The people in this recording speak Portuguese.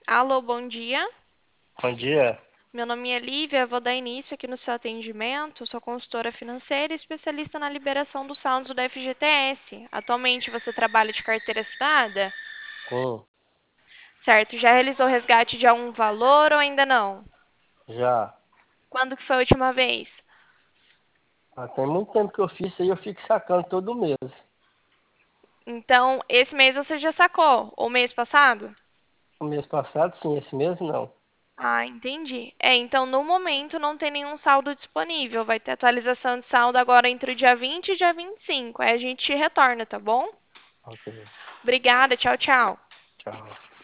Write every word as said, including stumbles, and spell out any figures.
Alô, bom dia. Bom dia. Meu nome é Lívia, vou dar início aqui no seu atendimento. Sou consultora financeira e especialista na liberação dos saldos do F G T S. Atualmente você trabalha de carteira assinada? Sim, Certo, já realizou resgate de algum valor ou ainda não? já. Quando que foi a última vez? Ah, tem muito tempo que eu fiz isso aí, eu fico sacando todo mês. Então, esse mês você já sacou? Ou mês passado? O mês passado, sim, esse mês não. Ah, entendi. É, então no momento não tem nenhum saldo disponível. Vai ter atualização de saldo agora entre o dia vinte e dia vinte e cinco. Aí a gente retorna, tá bom? Ok, Obrigada, tchau, tchau. tchau.